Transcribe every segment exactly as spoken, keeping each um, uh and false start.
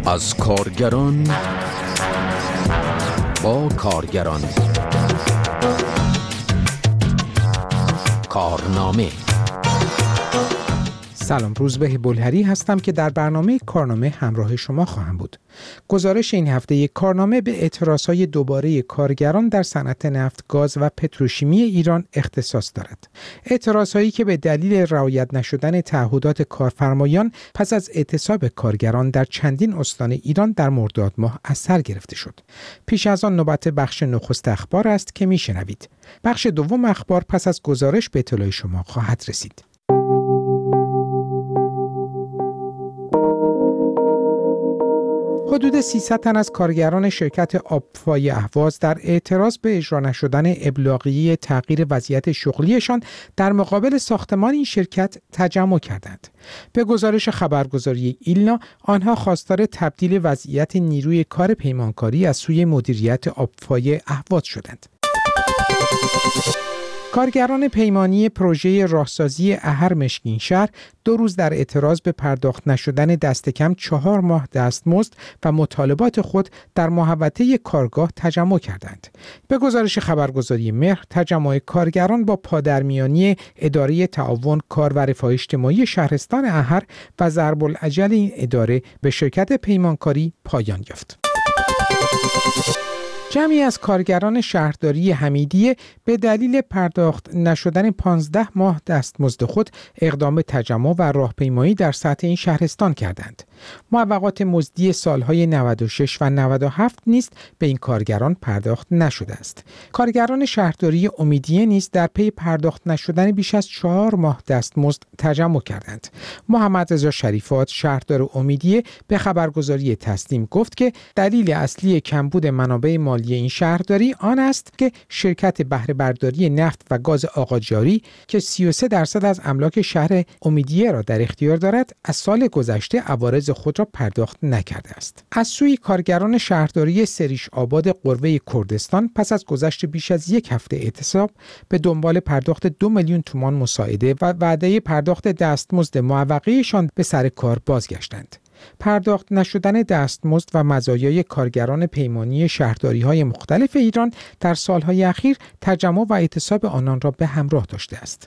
از کارگران با کارگران کارنامه. سلام، روزبه بلهری هستم که در برنامه کارنامه همراه شما خواهم بود. گزارش این هفته کارنامه به اعتراضهای دوباره کارگران در صنعت نفت، گاز و پتروشیمی ایران اختصاص دارد. اعتراضهایی که به دلیل رعایت نشدن تعهدات کارفرمایان پس از اعتصاب کارگران در چندین استان ایران در مرداد ماه از سر گرفته شد. پیش از آن نوبت بخش نخست اخبار است که میشنوید. بخش دوم اخبار پس از گزارش به اطلاع شما خواهد رسید. حدود سیصد تن از کارگران شرکت آبفای اهواز در اعتراض به اجرا نشدن ابلاغیه تغییر وضعیت شغلیشان در مقابل ساختمان این شرکت تجمع کردند. به گزارش خبرگزاری ایلنا، آنها خواستار تبدیل وضعیت نیروی کار پیمانکاری از سوی مدیریت آبفای اهواز شدند. کارگران پیمانی پروژه راهسازی احر مشکین شهر دو روز در اعتراض به پرداخت نشدن دست کم چهار ماه دستمزد و مطالبات خود در محوطه کارگاه تجمع کردند. به گزارش خبرگزاری مهر، تجمع کارگران با پادرمیانی اداره تعاون کار و رفاه اجتماعی شهرستان احر و ضرب الاجل این اداره به شرکت پیمانکاری پایان یافت. جمعی از کارگران شهرداری حمیدیه به دلیل پرداخت نشدن پانزده ماه دستمزد خود اقدام تجمع و راهپیمایی در سطح این شهرستان کردند. موقعات مزدی سالهای نود و شش و نود و هفت نیز به این کارگران پرداخت نشده است. کارگران شهرداری امیدیه نیز در پی پرداخت نشدن بیش از چهار ماه دستمزد تجمع کردند. محمد رضا شریفات، شهردار امیدیه، به خبرگزاری تسنیم گفت که دلیل اصلی کمبود منابع مالی این شهرداری آن است که شرکت بهره برداری نفت و گاز آقاجاری که سی و سه درصد از املاک شهر امیدیه را در اختیار دارد، از سال گذشته عوارض خود را پرداخت نکرده است. از سوی کارگران شهرداری سریش آباد قروه کردستان پس از گذشت بیش از یک هفته اعتصاب به دنبال پرداخت دو میلیون تومان مساعده و وعده پرداخت دستمزد معوقه‌شان به سر کار بازگشتند. پرداخت نشدن دستمزد و مزایای کارگران پیمانی شهرداری‌های مختلف ایران در سالهای اخیر تجمع و اعتصاب آنان را به همراه داشته است.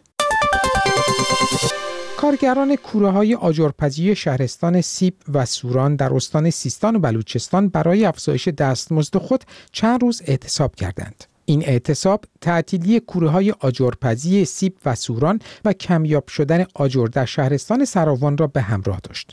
کارگران کوره‌های آجرپزی شهرستان سیب و سوران در استان سیستان و بلوچستان برای افزایش دستمزد خود چند روز اعتصاب کردند. این اعتصاب تعطیلی کوره‌های آجرپزی سیب و سوران و کمیاب شدن آجر در شهرستان سراوان را به همراه داشت.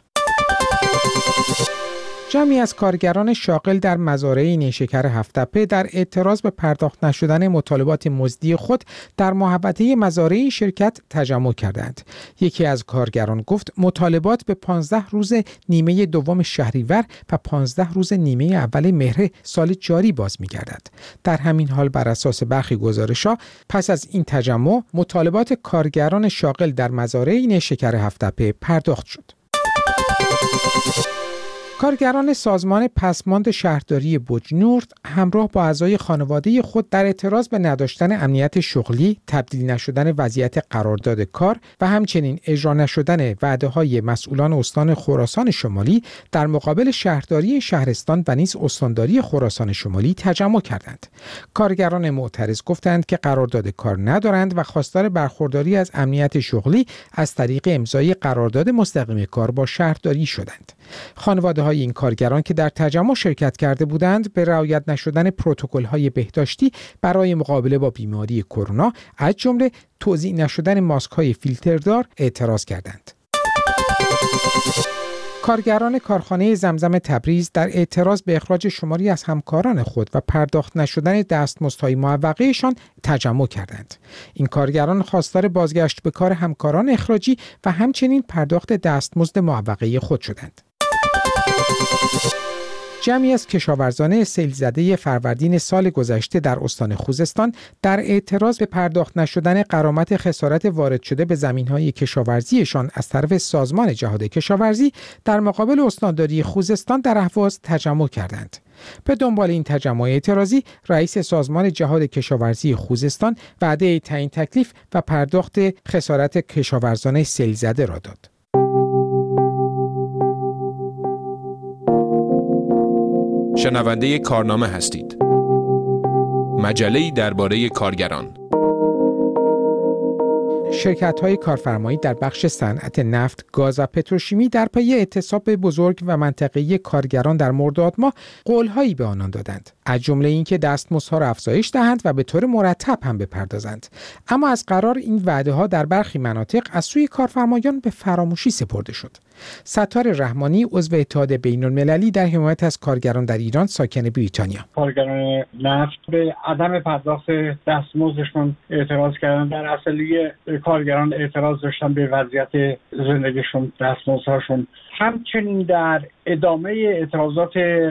جمعی از کارگران شاغل در مزارع نیشکر هفت‌تپه در اعتراض به پرداخت نشدن مطالبات مزدی خود در محوطه مزارع این شرکت تجمع کردند. یکی از کارگران گفت مطالبات به پانزده روز نیمه دوم شهریور و پانزده روز نیمه اول مهر سال جاری باز می‌گردد. در همین حال بر اساس برخی گزارش‌ها پس از این تجمع مطالبات کارگران شاغل در مزارع نیشکر هفت‌تپه پرداخت شد. کارگران سازمان پسماند شهرداری بوجنورد همراه با اعضای خانواده خود در اعتراض به نداشتن امنیت شغلی، تبدیل نشدن وضعیت قرارداد کار و همچنین اجرا نشدن وعده‌های مسئولان استان خراسان شمالی در مقابل شهرداری شهرستان و نیز استانداری خراسان شمالی تجمع کردند. کارگران معترض گفتند که قرارداد کار ندارند و خواستار برخورداری از امنیت شغلی از طریق امضای قرارداد مستقیم کار با شهرداری شدند. خانواده‌های این کارگران که در تجمع شرکت کرده بودند به رعایت نشدن پروتکل‌های بهداشتی برای مقابله با بیماری کرونا از جمله توزیع نشدن ماسک‌های فیلتردار اعتراض کردند. کارگران کارخانه زمزم تبریز در اعتراض به اخراج شماری از همکاران خود و پرداخت نشدن دستمزدهای معوقه‌شان تجمع کردند. این کارگران خواستار بازگشت به کار همکاران اخراجی و همچنین پرداخت دستمزد معوقه خود شدند. جمعی از کشاورزان سیلزده فروردین سال گذشته در استان خوزستان در اعتراض به پرداخت نشدن غرامت خسارت وارد شده به زمین‌های کشاورزیشان از طرف سازمان جهاد کشاورزی در مقابل استانداری خوزستان در اهواز تجمع کردند. به دنبال این تجمع اعتراضی، رئیس سازمان جهاد کشاورزی خوزستان وعده تعیین تکلیف و پرداخت خسارت کشاورزان سیلزده را داد. شنونده کارنامه هستید. مجله‌ای درباره کارگران. شرکت‌های کارفرمایی در بخش صنعت نفت، گاز و پتروشیمی در پی اعتصاب بزرگ و منطقه‌ای کارگران در مرداد ماه قول‌هایی به آنان دادند، از جمله اینکه دستمزدها را افزایش دهند و به طور مرتب هم بپردازند. اما از قرار این وعده‌ها در برخی مناطق از سوی کارفرمایان به فراموشی سپرده شد. ستار رحمانی، عضو اتحاد بین‌المللی در حمایت از کارگران در ایران، ساکن بریتانیا: کارگران نفت به عدم پرداخت دستمزدشون اعتراض کردن. در اصلی کارگران اعتراض داشتن به وضعیت زندگیشون، دستمزدهاشون. همچنین در ادامه اعتراضات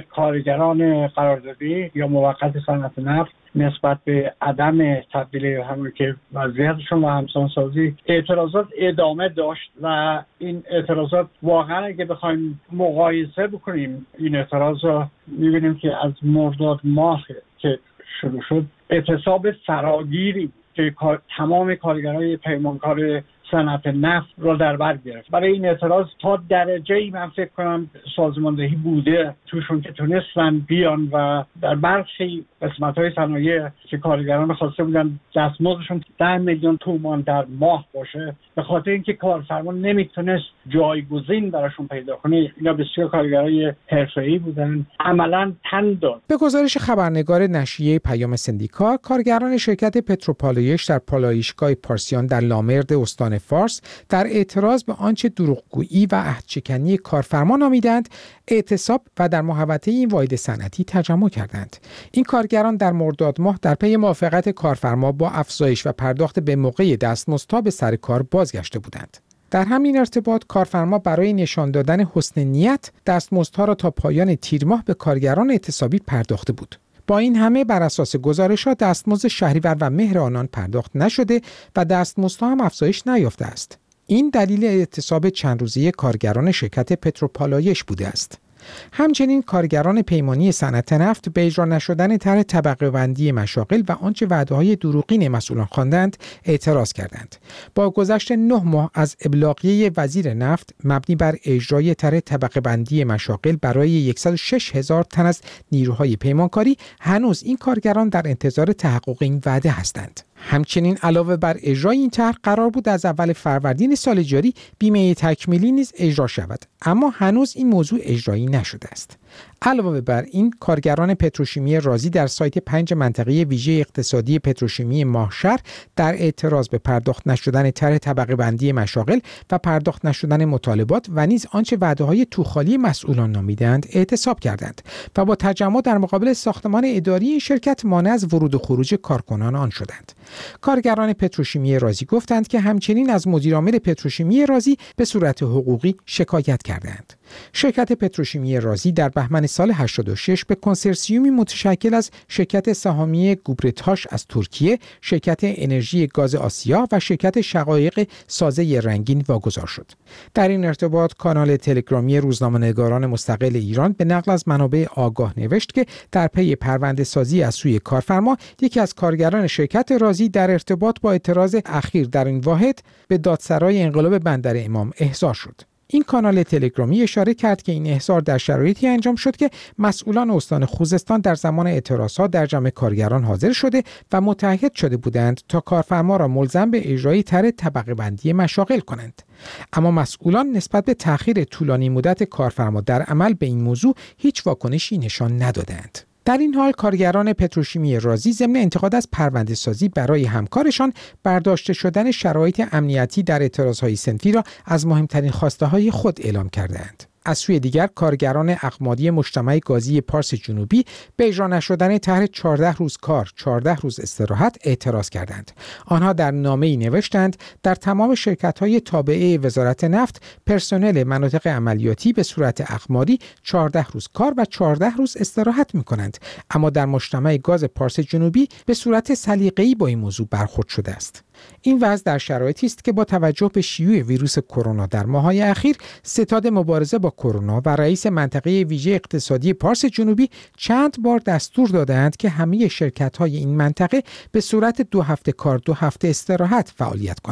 کارگران قراردادی یا موقت صنعت نفت نسبت به عدم تبدیل همون که وضعیتشون و همسانسازی، اعتراضات ادامه داشت و این اعتراضات واقعا اگه بخوایم مقایسه بکنیم این اعتراض رو میبینیم که از مرداد ماه که شروع شد اعتصاب فراگیری که تمام کارگرای پیمانکار صنعت نفت را در بر گرفت. برای این اعتراض تا درجه‌ای من فکر کنم سازماندهی بوده توشون که تونستن بیان و در برخی قسمت‌های صنایع که کارگران خواسته بودن دستمزدشون ده میلیون تومان در ماه باشه، به خاطر اینکه کارفرما نمیتونست جایگزین براشون پیدا کنه، اینا بسیار کارگرای حرفه‌ای بودن، عملاً تن داد. به گزارش خبرنگار نشریه پیام سندیکا، کارگران شرکت پتروپالایش در پالایشگاه پارسیان در لامرد استان فارس در اعتراض به آنچه دروغگویی و عهدشکنی کارفرما نامیدند اعتصاب و در محوطه این واحد صنعتی تجمع کردند. این کارگران در مرداد ماه در پی موافقت کارفرما با افزایش و پرداخت به موقع دستمزدها به سر کار بازگشته بودند. در همین ارتباط کارفرما برای نشان دادن حسن نیت دستمزدها را تا پایان تیر ماه به کارگران اعتصابی پرداخته بود. با این همه بر اساس گزارش‌ها دستمزد شهریور و مهر آنان پرداخت نشده و دستمزدها هم افزایش نیافته است. این دلیل اعتصاب چند روزه کارگران شرکت پتروپالایش بوده است. همچنین کارگران پیمانی صنعت نفت به اجرا نشدن طرح طبقه بندی مشاغل و آنچه وعده‌های دروغین مسئولان خواندند اعتراض کردند. با گذشت نه ماه از ابلاغیه وزیر نفت مبنی بر اجرای طرح طبقه بندی مشاغل برای صد و شش هزار تن از نیروهای پیمانکاری، هنوز این کارگران در انتظار تحقق این وعده هستند. همچنین علاوه بر اجرای این طرح قرار بود از اول فروردین سال جاری بیمه تکمیلی نیز اجرا شود، اما هنوز این موضوع اجرایی نشده است. علاوه بر این کارگران پتروشیمی رازی در سایت پنج منطقه ویژه اقتصادی پتروشیمی ماهشهر در اعتراض به پرداخت نشدن طرح طبقه بندی مشاغل و پرداخت نشدن مطالبات و نیز آنچه وعده‌های توخالی مسئولان نامیدند اعتصاب کردند و با تجمع در مقابل ساختمان اداری این شرکت مانع از ورود و خروج کارکنان آن شدند. کارگران پتروشیمی رازی گفتند که همچنین از مدیرعامل پتروشیمی رازی به صورت حقوقی شکایت کردند. شرکت پتروشیمی رازی در بهمن سال هشتاد و شش به کنسرسیومی متشکل از شرکت سهامی گوبرتاش از ترکیه، شرکت انرژی گاز آسیا و شرکت شقایق سازه رنگین واگذار شد. در این ارتباط کانال تلگرامی روزنامه‌نگاران مستقل ایران به نقل از منابع آگاه نوشت که در پی پرونده سازی از سوی کارفرما، یکی از کارگران شرکت رازی در ارتباط با اعتراض اخیر در این واحد به دادسرای انقلاب بندر امام احضار شد. این کانال تلگرامی اشاره کرد که این احضار در شرایطی انجام شد که مسئولان استان خوزستان در زمان اعتراضات در جمع کارگران حاضر شده و متعهد شده بودند تا کارفرما را ملزم به اجرای طرح طبقه بندی مشاغل کنند. اما مسئولان نسبت به تأخیر طولانی مدت کارفرما در عمل به این موضوع هیچ واکنشی نشان ندادند. در این حال کارگران پتروشیمی رازی ضمن انتقاد از پرونده سازی برای همکارشان برداشته شدن شرایط امنیتی در اعتراضهای صنفی را از مهمترین خواسته های خود اعلام کردند. از سوی دیگر کارگران اقمادی مجتمع گازی پارس جنوبی به اجرا نشدن طرح چهارده روز کار، چهارده روز استراحت اعتراض کردند. آنها در نامه‌ای نوشتند در تمام شرکت‌های تابعه وزارت نفت پرسنل مناطق عملیاتی به صورت اقماری چهارده روز کار و چهارده روز استراحت می‌کنند، اما در مجتمع گاز پارس جنوبی به صورت سلیقه‌ای با این موضوع برخورد شده است. این وضع در شرایطی است که با توجه به شیوع ویروس کرونا در ماه‌های اخیر، ستاد مبارزه با کرونا و رئیس منطقه ویژه اقتصادی پارس جنوبی چند بار دستور دادند که همه شرکت‌های این منطقه به صورت دو هفته کار دو هفته استراحت فعالیت کنند.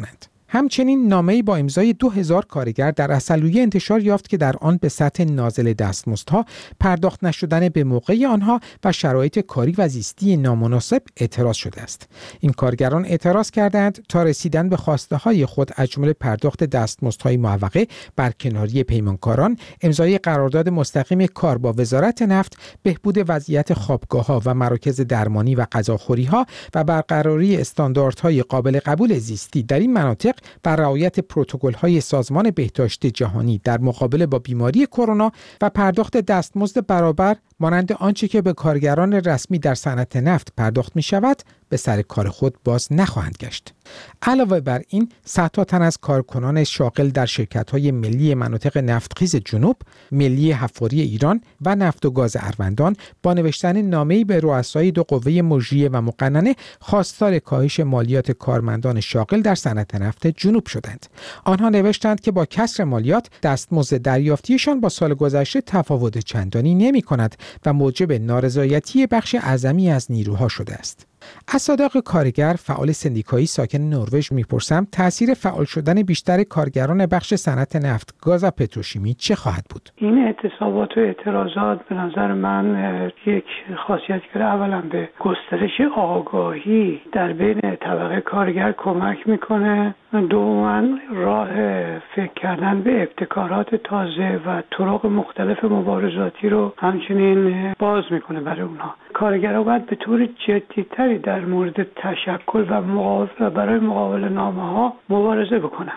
همچنین نامه‌ای با امضای دو هزار کارگر در اصلویه انتشار یافت که در آن به سطح نازل دستمزدها، پرداخت نشدن به موقع آنها و شرایط کاری و زیستی نامناسب اعتراض شده است. این کارگران اعتراض کردند تا رسیدن به خواسته‌های خود از جمله پرداخت دستمزدهای معوقه، برکناری پیمانکاران، امضای قرارداد مستقیم کار با وزارت نفت، بهبود وضعیت خوابگاه‌ها و مراکز درمانی و غذاخوری‌ها و برقراری استانداردهای قابل قبول زیستی در این مناطق بر رعایت پروتکل‌های سازمان بهداشت جهانی در مقابله با بیماری کرونا و پرداخت دستمزد برابر مانند آنچه که به کارگران رسمی در صنعت نفت پرداخت می‌شود به سر کار خود باز نخواهند گشت. علاوه بر این، صدها تن از کارکنان شاغل در شرکت‌های ملی مناطق نفتخیز جنوب، ملی حفاری ایران و نفت و گاز اروندان با نوشتن نامه‌ای به رؤسای دو قوه مجریه و مقننه خواستار کاهش مالیات کارمندان شاغل در صنعت نفت جنوب شدند. آنها نوشتند که با کسر مالیات دستمزد دریافتیشان با سال گذشته تفاوت چندانی نمی‌کند و موجب نارضایتی بخش اعظمی از نیروها شده است. از صادق کارگر، فعال سندیکایی ساکن نروژ میپرسم تأثیر فعال شدن بیشتر کارگران بخش صنعت نفت، گاز و پتروشیمی چه خواهد بود؟ این اعتصابات و اعتراضات به نظر من یک خاصیتگر اولا به گسترش آگاهی در بین طبقه کارگر کمک میکنه، دوما راه فکر کردن به ابتکارات تازه و طرق مختلف مبارزاتی رو همچنین باز میکنه برای اونها. کارگرها باید به طور جدی‌تری در مورد تشکل و مقابله برای مقابله نامه‌ها مبارزه بکنن.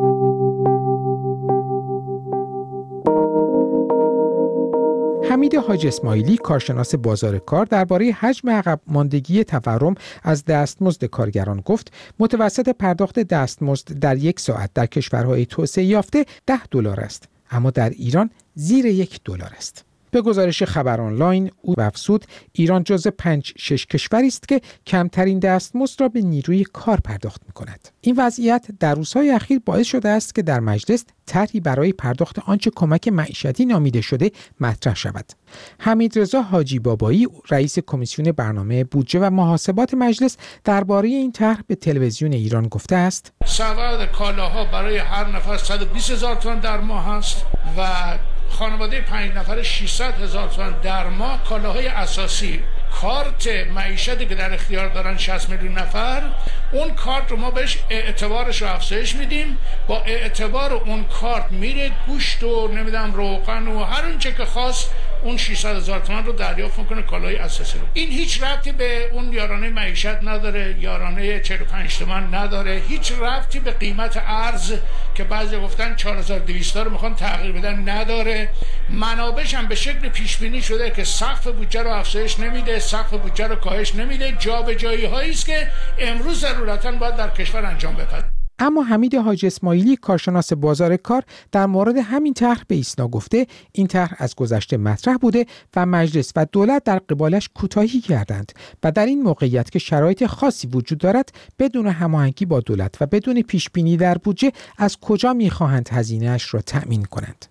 حمید حاج اسماعیلی، کارشناس بازار کار، درباره حجم عقب ماندگی تورم از دستمزد کارگران گفت متوسط پرداخت دستمزد در یک ساعت در کشورهای توسعه یافته ده دلار است، اما در ایران زیر یک دلار است. به گزارش خبر آنلاین او افزود ایران جزو پنج شش کشوری است که کمترین دستمزد را به نیروی کار پرداخت می‌کند. این وضعیت در روزهای اخیر باعث شده است که در مجلس طرحی برای پرداخت آنچه کمک معیشتی نامیده شده مطرح شود. حمیدرضا حاجی بابایی، رئیس کمیسیون برنامه بودجه و محاسبات مجلس، درباره این طرح به تلویزیون ایران گفته است: سبد کالاها برای هر نفر صد و بیست هزار تومان در ماه است و خانواده پنج نفر ششصد هزار تومان در ماه. کالاهای اساسی، کارت معیشتی که در اختیار دارن شصت میلیون نفر، اون کارت رو ما بهش اعتبارش رو افزایش میدیم. با اعتبار اون کارت میره گوشت و نمیدونم روغن و هر اون چه که خواست اون ششصد هزار تومان رو دریافت میکنه، کالای اساسی رو. این هیچ ربطی به اون یارانه معیشت نداره، یارانه چهل و پنج تومان نداره، هیچ ربطی به قیمت ارز که بعضی گفتن چهار هزار و دویست رو میخوان تغییر بدن نداره. منابعش هم به شکل پیش بینی شده که سقف بودجه رو افزایش نمیده، سقف بودجه رو کاهش نمیده. جابجایی هایی است که امروز ضرورتاً باید در کشور انجام بپذیرد. اما حمید حاج اسماعیلی، کارشناس بازار کار، در مورد همین طرح به ایسنا گفته این طرح از گذشته مطرح بوده و مجلس و دولت در قبالش کوتاهی کردند و در این موقعیت که شرایط خاصی وجود دارد بدون هماهنگی با دولت و بدون پیش بینی در بودجه از کجا می‌خواهند هزینه‌اش را تأمین کنند.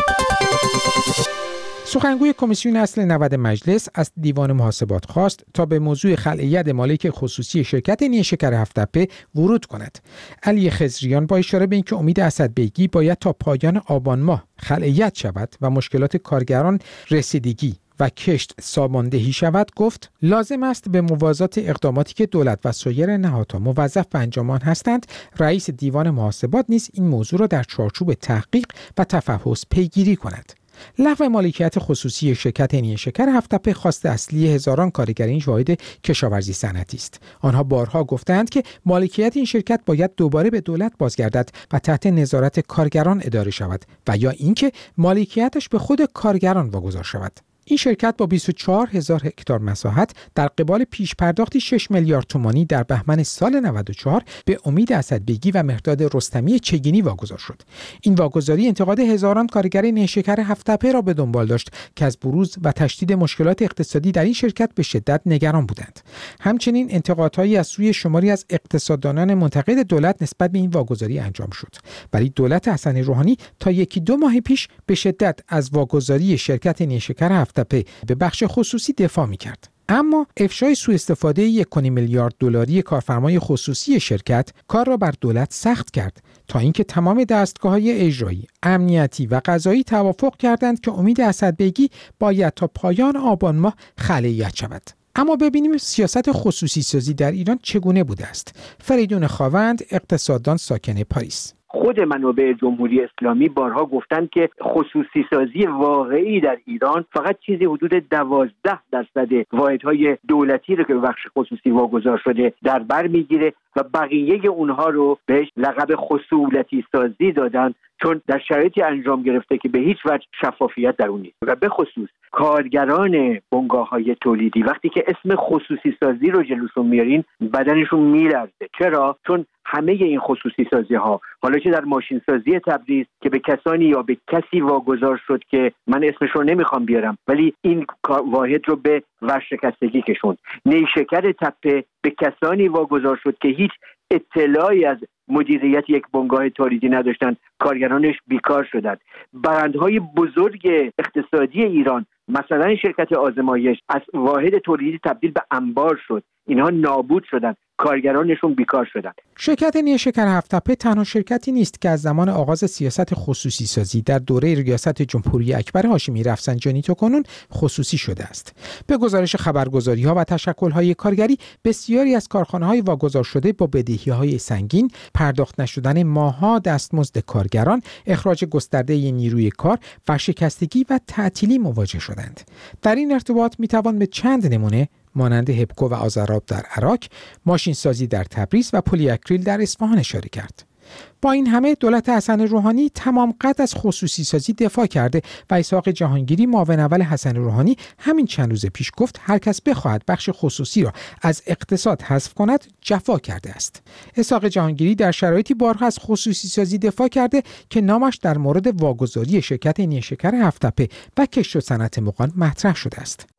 سخنگوی کمیسیون اصل نود مجلس از دیوان محاسبات خواست تا به موضوع خلع ید مالک خصوصی شرکت نیشکر هفت‌تپه ورود کند. علی خضریان با اشاره به اینکه امید اسدبیگی باید تا پایان آبان ماه خلع ید شود و مشکلات کارگران رسیدگی و کشت ساماندهی شود، گفت لازم است به موازات اقداماتی که دولت و سایر نهادها موظف به انجام هستند، رئیس دیوان محاسبات نیز این موضوع را در چارچوب تحقیق و تفحص پیگیری کند. لغو مالکیت خصوصی شرکت نیشکر هفت‌تپه خواست اصلی هزاران کارگر این واحد کشاورزی صنعتی است. آنها بارها گفتند که مالکیت این شرکت باید دوباره به دولت بازگردد و تحت نظارت کارگران اداره شود و یا اینکه مالکیتش به خود کارگران واگذار شود. این شرکت با بیست و چهار هزار هکتار مساحت در قبال پیش پرداختی شش میلیارد تومانی در بهمن سال نود و چهار به امید اسدبیگی و مهرداد رستمی چگینی واگذار شد. این واگذاری انتقاد هزاران کارگر نیشکر هفت‌تپه را به دنبال داشت که از بروز و تشدید مشکلات اقتصادی در این شرکت به شدت نگران بودند. همچنین انتقادهایی از سوی شماری از اقتصاددانان منتقد دولت نسبت به این واگذاری انجام شد. ولی دولت حسن روحانی تا یکی دو ماه پیش به شدت از واگذاری شرکت نیشکر هفت‌تپه به بخش خصوصی دفاع می‌کرد. اما افشای سوء استفاده یک و نیم میلیارد دلاری کارفرمای خصوصی شرکت کار را بر دولت سخت کرد تا اینکه تمام دستگاه‌های اجرایی، امنیتی و قضایی توافق کردند که امید اسدبیگی باید تا پایان آبان ماه خلیعت شود. اما ببینیم سیاست خصوصی سازی در ایران چگونه بوده است. فریدون خاوند، اقتصاددان ساکن پاریس: خود منابع جمهوری اسلامی بارها گفتند که خصوصی سازی واقعی در ایران فقط چیزی حدود دوازده درصد واحدهای دولتی رو که به بخش خصوصی واگذار شده در بر میگیره و بقیه اونها رو بهش لقب خصولتی سازی دادن، چون در شرایطی انجام گرفته که به هیچ وجه شفافیت در اون نیست. و به خصوص کارگران بنگاه‌های تولیدی وقتی که اسم خصوصی سازی رو جلوشون میارین بدنشون میلرزه. چرا؟ چون همه این خصوصی سازی ها، حالا چه در ماشین سازی تبریز که به کسانی یا به کسی واگذار شد که من اسمش رو نمیخوام بیارم ولی این واحد رو به ورشکستگی کشوند، نیشکر تپه به کسانی واگذار شد که هیچ اطلاعی از مدیریت یک بنگاه تولیدی نداشتند، کارگرانش بیکار شدند. برندهای بزرگ اقتصادی ایران مثلا شرکت آزمایش از واحد تولیدی تبدیل به انبار شد، اینها نابود شدند، کارگرانشون بیکار شدند. شرکت نیشکر هفت‌تپه تنها شرکتی نیست که از زمان آغاز سیاست خصوصی سازی در دوره ریاست جمهوری اکبر هاشمی رفسنجانی تا کنون خصوصی شده است. به گزارش خبرگزاری‌ها و تشکل‌های کارگری، بسیاری از کارخانه‌های واگذار شده با بدهی‌های سنگین، پرداخت نشدن ماه‌ها دستمزد کارگران، اخراج گسترده نیروی کار و شکستگی و تعطیلی مواجه شدند. در این ارتباط می‌توان به چند نمونه مانند هپکو و آذراب در عراق، ماشین سازی در تبریز و پلی اکریل در اصفهان اشاره کرد. با این همه دولت حسن روحانی تمام قد از خصوصی سازی دفاع کرده و اسحاق جهانگیری معاون اول حسن روحانی همین چند روز پیش گفت هر کس بخواهد بخش خصوصی را از اقتصاد حذف کند جفا کرده است. اسحاق جهانگیری در شرایطی بارها از خصوصی سازی دفاع کرده که نامش در مورد واگذاری شرکت نیشکر هفت‌تپه و کشت و صنعت مغان مطرح شده است.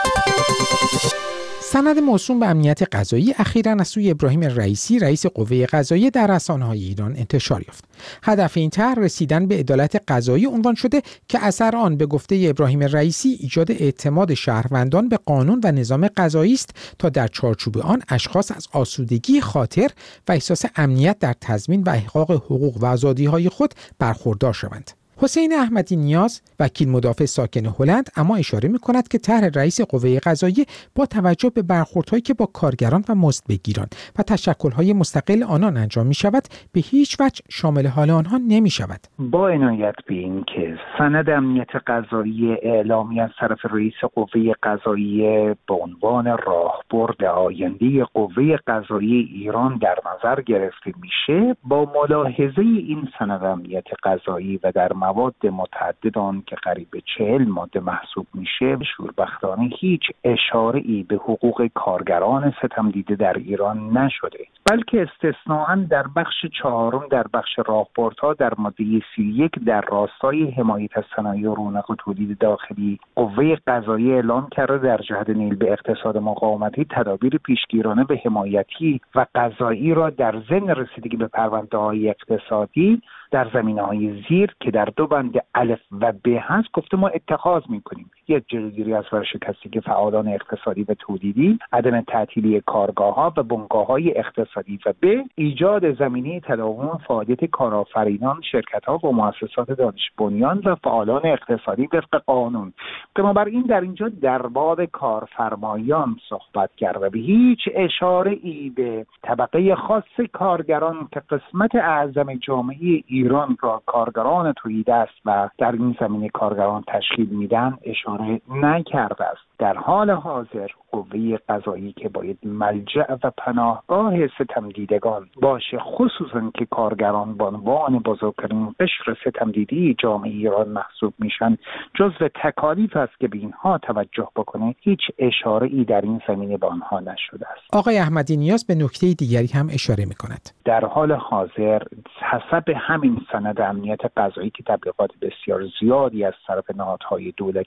سند موسوم به امنیت غذایی اخیراً از سوی ابراهیم رئیسی رئیس قوه قضاییه در رسانه‌های ایران انتشار یافت. هدف این طرح رسیدن به عدالت غذایی عنوان شده که اثر آن به گفته ابراهیم رئیسی ایجاد اعتماد شهروندان به قانون و نظام غذایی است تا در چارچوب آن اشخاص از آسودگی خاطر و احساس امنیت در تضمین و احقاق حقوق و آزادی‌های خود برخوردار شوند. حسین احمدی نیاز، وکیل مدافع ساکن هلند، اما اشاره می‌کند که طرح رئیس قوه قضاییه با توجه به برخوردهایی که با کارگران و مزدبگیران و تشکل‌های مستقل آنان انجام می‌شود به هیچ وجه شامل حال آنها نمی‌شود. با عنایت به این که سند امنیت غذایی اعلامی از طرف رئیس قوه قضاییه به عنوان راهبرد آینده قوه قضاییه ایران در نظر گرفته میشه، با ملاحظه این سند امنیت غذایی و در مواد متعدد آن که قریب چهل ماده محسوب میشه، شوربختانه هیچ اشاره‌ای به حقوق کارگران ستم دیده در ایران نشده، بلکه استثناءً در بخش چهارم در بخش راهبردها در ماده سی و یک در راستای حمایت از صنایع رونق و تولید داخلی، قوه قضاییه اعلام کرده در جهت نیل به اقتصاد مقاومتی تدابیر پیشگیرانه به حمایتی و قضایی را در ضمن رسیدگی به پرونده‌های اقتصادی در زمینه‌های زیر که در دو بند الف و ب هست گفته ما اتخاذ می‌کنیم: یک، جلوگیری از ورشکستگی فعالان اقتصادی و تولیدی، عدم تعطیلی کارگاه‌ها و بنگاه‌های اقتصادی، و ب، ایجاد زمینه تداوم فعالیت کارآفرینان، شرکت‌ها و مؤسسات دانش بنیان و فعالان اقتصادی وفق قانون. بنابراین در اینجا در باب کارفرمایان صحبت کرده، به هیچ اشاره‌ای به طبقه خاص کارگران که قسمت اعظم جامعه ایران را کارگران تولید است و در این زمینه کارگران تشکیل میدن اشاره نکرده است. در حال حاضر قوه قضایی که باید ملجأ و پناهگاه ستمدیدگان باشه، خصوصا که کارگران به عنوان بزرگترین قشر ستمدیدی جامعه ایران محسوب میشن، جزو تکالیف است که به اینها توجه بکنه، هیچ اشاره‌ای در این زمینه به آنها نشده است. آقای احمدی نیاز به نکته دیگری هم اشاره میکند. در حال حاضر حسب همین سند امنیت غذایی که تبلیغات بسیار زیادی از طرف نهادهای دولتی در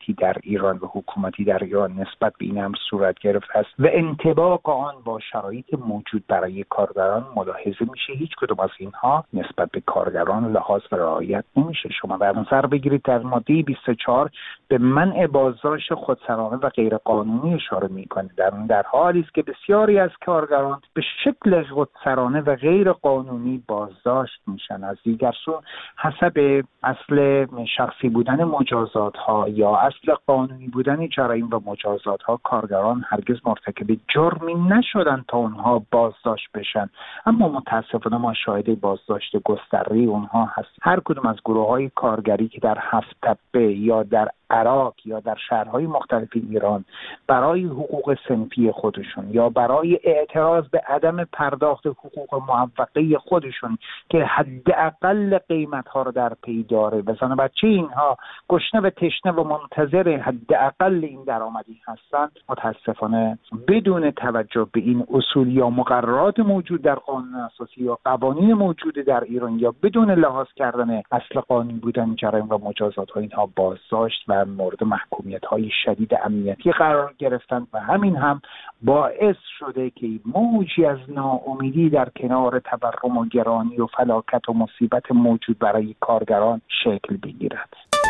ایران و حکومتی در ایران نسبت به این امر صورت گرفته است و انطباق آن با شرایط موجود برای کارگران ملاحظه میشه. هیچ کدوم از اینها نسبت به کارگران لحاظ و رعایت نمیشه. شما در نظر بگیرید در ماده بیست و چهار به منع بازداشت خودسرانه و غیر قانونی اشاره میکنه، در در حالی است که بسیاری از کارگران به شکل خودسرانه و غیر قانونی بازداشت میشن. از دیگر سو حسب اصل شخصی بودن مجازات ها یا اصل قانونی بودن جرایم و مجازات ها کارگران هرگز مرتکب جرمی نشدن تا اونها بازداشت بشن، اما متاسفانه ما شاهد بازداشت گستره اونها هست. هر کدوم از گروه های کارگری که در هفت تپه یا در عراق یا در شهرهای مختلف ایران برای حقوق صنفی خودشون یا برای اعتراض به عدم پرداخت حقوق موفقه خودشون که حداقل قیمت‌ها رو در پی داره و زن و بچه اینها گشنه و تشنه و منتظر حداقل این درآمدی هستند، متاسفانه بدون توجه به این اصول یا مقررات موجود در قانون اساسی یا قوانین موجود در ایران یا بدون لحاظ کردن اصل قانونی بودن جرایم و مجازات ها اینها بازداشت و مورد محکومیت های شدید امنیتی قرار گرفتند و همین هم باعث شده که موجی از ناامیدی در کنار تورم و گرانی و فلاکت و مصیبت موجود برای کارگران شکل بگیرد.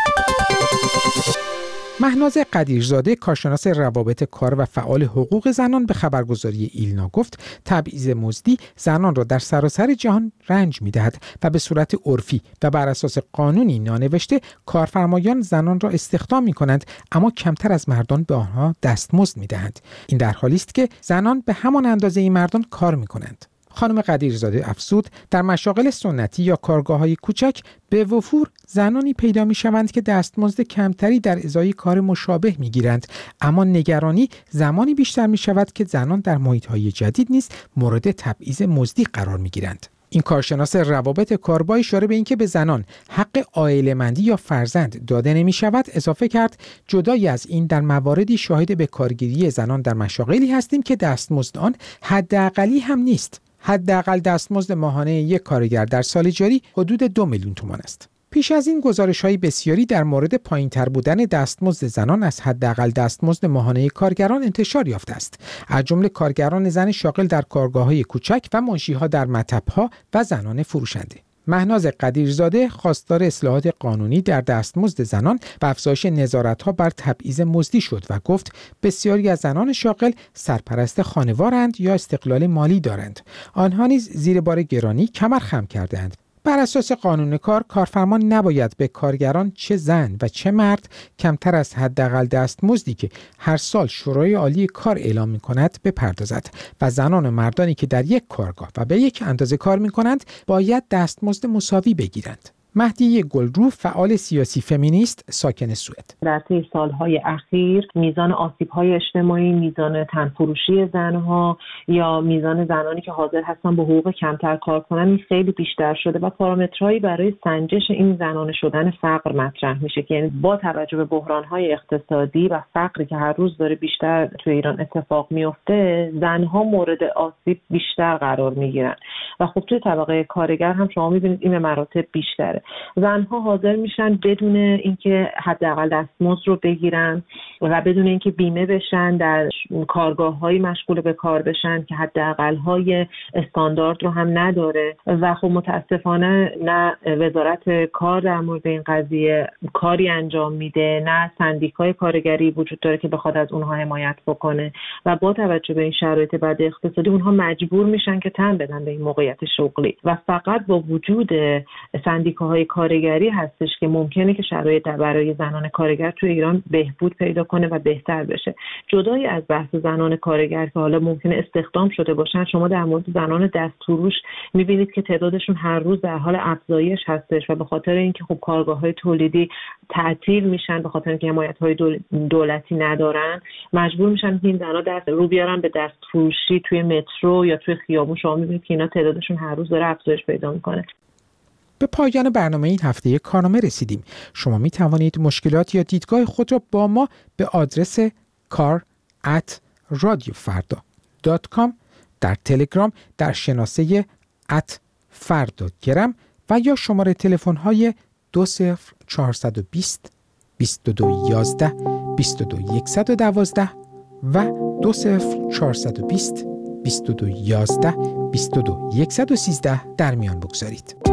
مهناز قدیرزاده کارشناس روابط کار و فعال حقوق زنان به خبرگزاری ایلنا گفت تبعیض مزدی زنان را در سراسر جهان رنج می‌دهد و به صورت عرفی و بر اساس قانونی نانوشته کارفرمایان زنان را استخدام می‌کنند اما کمتر از مردان به آنها دستمزد می‌دهند. این در حالی است که زنان به همان اندازه این مردان کار می‌کنند. خانم قدیرزاده افزود در مشاغل سنتی یا کارگاه‌های کوچک به وفور زنانی پیدا می‌شوند که دستمزد کمتری در ازای کار مشابه می‌گیرند، اما نگرانی زمانی بیشتر می‌شود که زنان در محیط‌های جدید نیز مورد تبعیض مزدی قرار می‌گیرند. این کارشناس روابط کار با اشاره به اینکه به زنان حق عائله‌مندی یا فرزند داده نمی‌شود اضافه کرد جدای از این در مواردی شاهد به کارگیری زنان در مشاغلی هستیم که دستمزد آن حداقلی هم نیست. حداقل دستمزد ماهانه یک کارگر در سال جاری حدود دو میلیون تومان است. پیش از این گزارش‌های بسیاری در مورد پایین‌تر بودن دستمزد زنان از حداقل دستمزد ماهانه کارگران انتشار یافته است، از جمله کارگران زن شاغل در کارگاه‌های کوچک و منشی‌ها در مطب‌ها و زنان فروشنده. مهناز قدیرزاده خواستار اصلاحات قانونی در دستمزد زنان و افزایش نظارت‌ها بر تبعیض مزدی شد و گفت بسیاری از زنان شاغل سرپرست خانوارند یا استقلال مالی دارند. آنها نیز زیر بار گرانی کمر خم کردند. بر اساس قانون کار، کارفرما نباید به کارگران چه زن و چه مرد کمتر از حداقل دستمزدی که هر سال شورای عالی کار اعلام می‌کند بپردازد و زنان و مردانی که در یک کارگاه و به یک اندازه کار می‌کنند باید دستمزد مساوی بگیرند. مهدیه گلرو فعال سیاسی فمینیست ساکن سوئد. در طی سالهای اخیر میزان آسیب‌های اجتماعی، میزان تنفروشی زنها یا میزان زنانی که حاضر هستن با حقوق کمتر کار کنن این خیلی بیشتر شده و پارامترهایی برای سنجش این زنانه شدن فقر مطرح میشه که یعنی با توجه به بحران‌های اقتصادی و فقری که هر روز داره بیشتر تو ایران اتفاق میفته، زنها مورد آسیب بیشتر قرار میگیرن و خب توی طبقه کارگر هم شما میبینید این به مراتب بیشتره. زنها حاضر میشن بدون اینکه حداقل دستمزد رو بگیرن و بدون اینکه بیمه بشن در کارگاه‌های مشغول به کار بشن که حداقل‌های استاندارد رو هم نداره و خب متاسفانه نه وزارت کار در مورد این قضیه کاری انجام میده، نه سندیکای کارگری وجود داره که بخواد از اونها حمایت بکنه و با توجه به این شرایط بد اقتصادی اونها مجبور میشن که تن بدن به این موقعیت شغلی و فقط با وجود سندیکاهای کارگری هستش که ممکنه که شرایط برای زنان کارگر توی ایران بهبود پیدا کنه و بهتر بشه. جدای از بحث زنان کارگر که حالا ممکنه استخدام شده باشن، شما در مورد زنان دستفروش میبینید که تعدادشون هر روز در حال افزایش هستش و به خاطر اینکه خب کارگاه‌های تولیدی تعطیل میشن، به خاطر اینکه حمایت‌های دولتی ندارن، مجبور میشن که این زنا دست رو بیارن به دستفروشی توی مترو یا توی خیابون. شما میبینید که اینا تعدادشون هر روز داره افزایش پیدا میکنه. به پایان برنامه این هفته کارنامه رسیدیم. شما می توانید مشکلات یا دیدگاه خود را با ما به آدرس کار ات رادیو فردا دات کام در تلگرام در شناسه ات فردا گرم و یا شماره تلفن های دو صفر چهارصد و بیست بیست و دو یازده بیست و دو صفر یک یک دو و دو صفر چهار دو صفر بیست و دو یازده بیست و دو صفر یک یک سه در میان بگذارید.